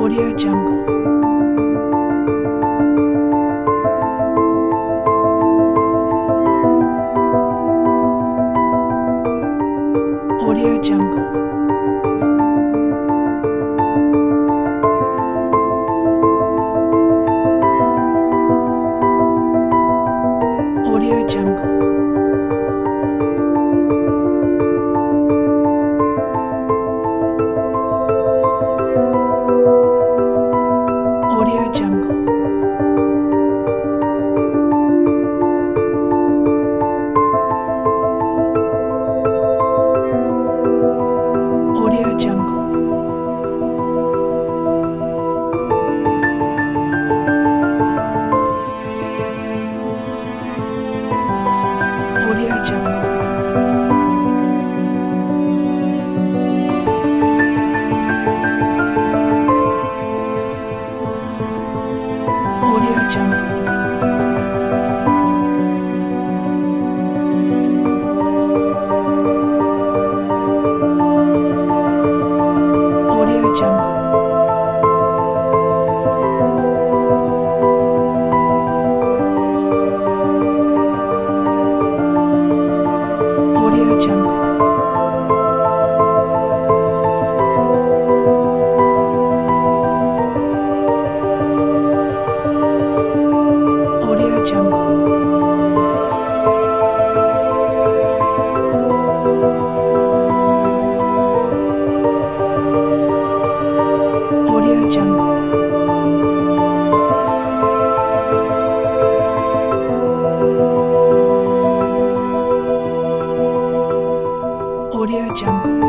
Audio Jungle. Audio Jungle. Audio Jungle. Audio Jungle. Audio Jungle. Audio Jungle. Audio Jungle. Audio Jungle. Audio Jungle. Audio Jungle. Audio Jungle. Audio Jungle.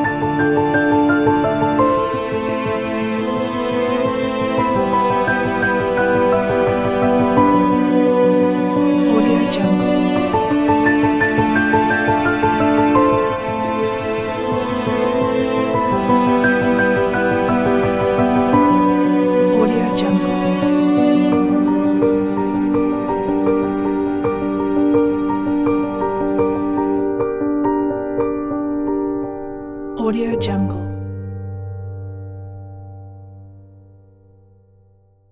Audio Jungle. Audio Jungle. Audio Jungle.